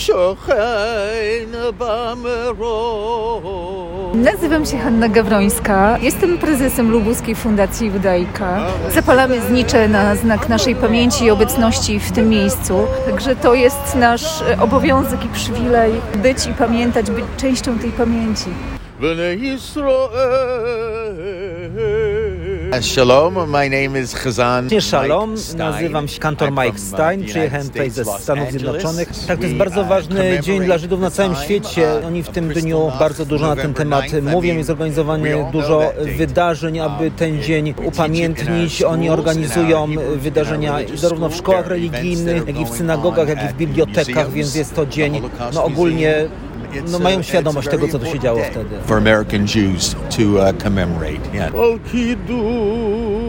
Nazywam się Hanna Gawrońska, jestem prezesem Lubuskiej Fundacji Judaika. Zapalamy znicze na znak naszej pamięci i obecności w tym miejscu. Także to jest nasz obowiązek i przywilej być i pamiętać, być częścią tej pamięci. Shalom, my name is Chazan. Shalom, nazywam się kantor Mike Stein, przyjechałem tutaj ze Stanów Zjednoczonych. Tak, to jest bardzo ważny dzień dla Żydów na całym świecie. Oni w tym dniu bardzo dużo na ten temat mówią, jest zorganizowanie dużo wydarzeń, aby ten dzień upamiętnić. Oni organizują wydarzenia zarówno w szkołach religijnych, jak i w synagogach, jak i w bibliotekach, więc jest to dzień ogólnie mają świadomość tego, co tu się działo wtedy. For American Jews to commemorate. Yeah.